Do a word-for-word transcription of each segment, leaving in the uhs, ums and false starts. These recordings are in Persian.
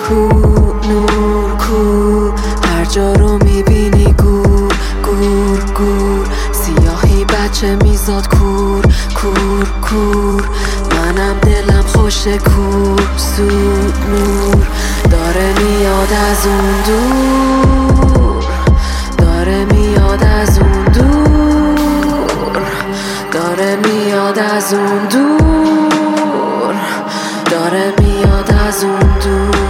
کو نور کو، هر جا رو میبینی گور گور گور، سیاهی بچه میزاد کور کور کور، منم دلم خوشه کور سود نور، داره میاد از اون دور، داره میاد از اون دور، داره میاد از اون دور، داره میاد از اون دور.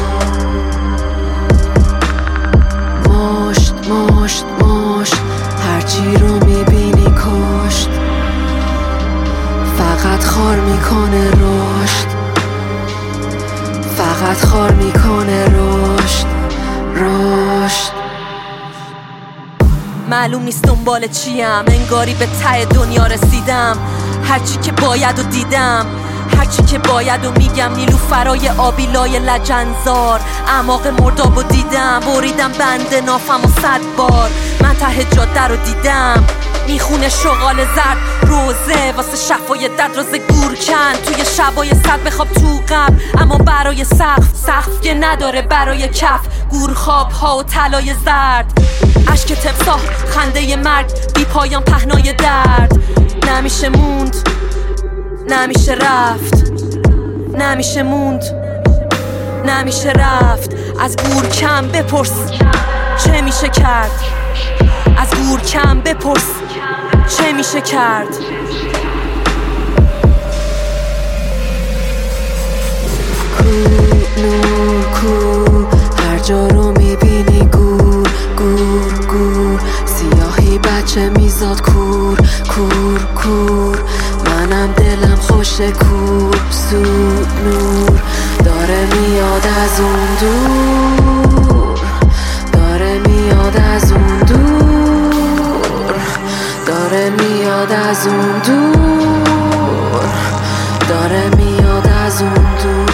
مشت مشت مشت، هرچی رو میبینی کشت، فقط خار میکنه رشد، فقط خار میکنه رشد رشد. معلوم نیست دنبال چیم، انگاری به ته دنیا رسیدم، هرچی که باید و دیدم، هرچی که باید و میگم. نیلوفرای آبی لای لجنزار، اعماق مردابو دیدم، بریدم بند نافم و صد بار. من ته جاده رو دیدم، میخونه شغال زرد روزه واسه شفای دد راز گورکن، توی شبای صد بخواب تو قبر، اما برای سقف سقف که نداره برای کف، گورخواب ها و طلای زرد، اشک تمساح خنده مرگ، بی پایان پهنای درد. نمیشه موند، نمیشه رفت، نمیشه موند، نمیشه رفت. از گورکم بپرس چه میشه کرد، از گورکم بپرس چه میشه کرد. کو نور کو، هر جا رو میبینی گور گور گور، سیاهی بچه میزاد کور کور کور، منم دلم خوشه کور سود نور، داره میاد از اون دور، داره میاد از اون دور، داره میاد از اون دور، داره میاد از اون دور.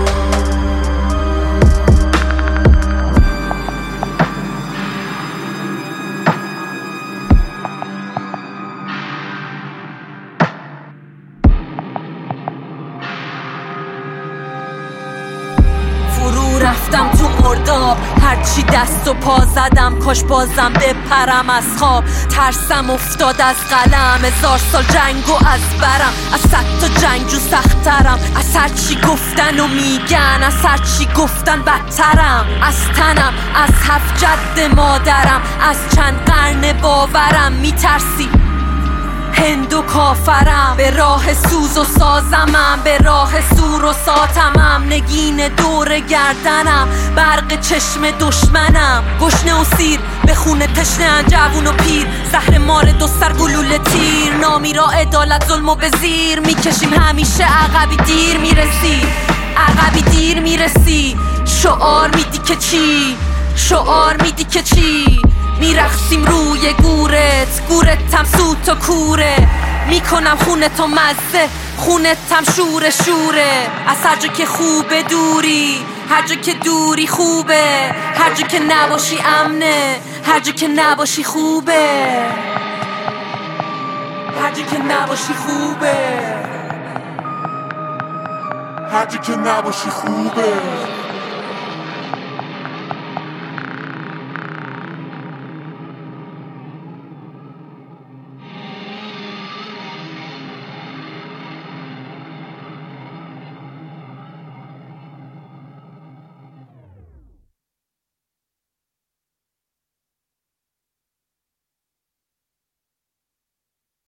فرو رفتم تو مرداب، هرچی دست و پا زدم کاش بازم بپرم از خواب. ترسم افتاد از قلم، هزار سال جنگ و از برم، از صد تا جنگجو سخترم، از هرچی گفتن و میگن، از هرچی گفتن بدترم، از تنم، از هفت جد مادرم، از چند قرن باورم میترسی هند و کافرم. به راه سوز و سازمم، به راه سور و ساتمم، نگین دور گردنم، برق چشم دشمنم. گشنه و سیر به خونه تشنه، جوون و پیر، زهر مار دو سر گلوله تیر، نامی را عدالت ظلم و به زیر میکشیم، همیشه عقبی دیر میرسی، عقبی دیر میرسی. شعار میدی که چی، شعار میدی که چی، میرخسیم روی گورت، گورتم سوت و کوره، میکنم خونتو مزه، خونتم شور شوره. از هر جا که خوبه دوری، هر جا که دوری خوبه، هر جا که نباشی امنه، هر جا که نباشی خوبه، هر جا که نباشی خوبه، هر جا که نباشی خوبه.